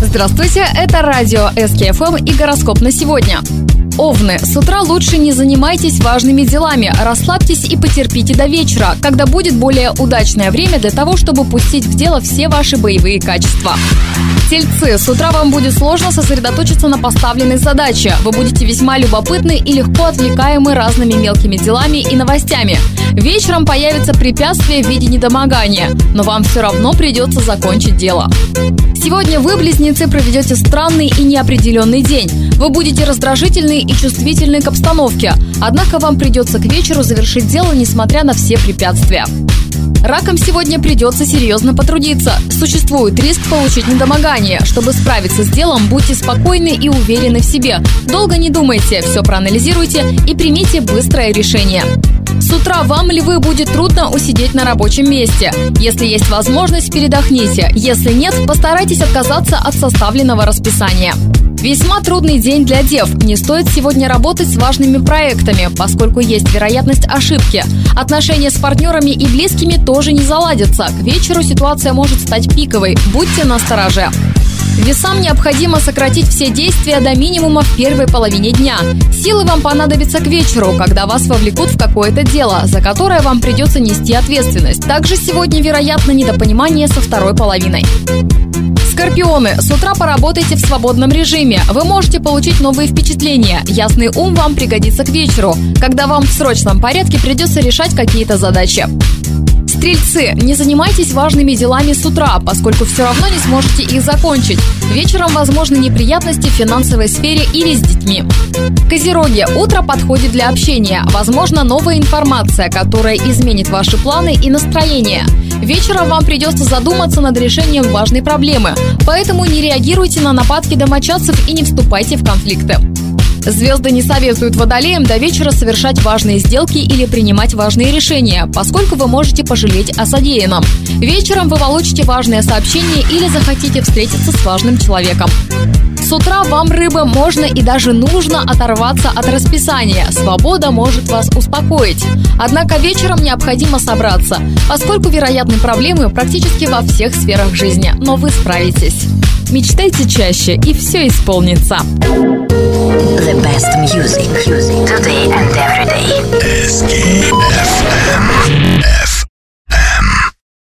Здравствуйте, это радио СКФМ и гороскоп на сегодня. Овны, с утра лучше не занимайтесь важными делами, расслабьтесь и потерпите до вечера, когда будет более удачное время для того, чтобы пустить в дело все ваши боевые качества. Тельцы, с утра вам будет сложно сосредоточиться на поставленной задаче. Вы будете весьма любопытны и легко отвлекаемы разными мелкими делами и новостями. Вечером появится препятствие в виде недомогания, но вам все равно придется закончить дело. Сегодня вы, близнецы, проведете странный и неопределенный день. Вы будете раздражительны и чувствительны к обстановке, однако вам придется к вечеру завершить дело, несмотря на все препятствия. Ракам сегодня придется серьезно потрудиться. Существует риск получить недомогание. Чтобы справиться с делом, будьте спокойны и уверены в себе. Долго не думайте, все проанализируйте и примите быстрое решение. С утра вам, львы, будет трудно усидеть на рабочем месте. Если есть возможность, передохните. Если нет, постарайтесь отказаться от составленного расписания. Весьма трудный день для дев. Не стоит сегодня работать с важными проектами, поскольку есть вероятность ошибки. Отношения с партнерами и близкими тоже не заладятся. К вечеру ситуация может стать пиковой. Будьте настороже. Весам необходимо сократить все действия до минимума в первой половине дня. Силы вам понадобятся к вечеру, когда вас вовлекут в какое-то дело, за которое вам придется нести ответственность. Также сегодня вероятно недопонимание со второй половиной. Скорпионы, с утра поработайте в свободном режиме. Вы можете получить новые впечатления. Ясный ум вам пригодится к вечеру, когда вам в срочном порядке придется решать какие-то задачи. Стрельцы, не занимайтесь важными делами с утра, поскольку все равно не сможете их закончить. Вечером возможны неприятности в финансовой сфере или с детьми. Козероги, утро подходит для общения. Возможно, новая информация, которая изменит ваши планы и настроение. Вечером вам придется задуматься над решением важной проблемы, поэтому не реагируйте на нападки домочадцев и не вступайте в конфликты. Звезды не советуют водолеям до вечера совершать важные сделки или принимать важные решения, поскольку вы можете пожалеть о содеянном. Вечером вы получите важное сообщение или захотите встретиться с важным человеком. С утра вам, рыбы, можно и даже нужно оторваться от расписания. Свобода может вас успокоить. Однако вечером необходимо собраться, поскольку вероятны проблемы практически во всех сферах жизни, но вы справитесь. Мечтайте чаще, и все исполнится. The best music today and every day. SKFM.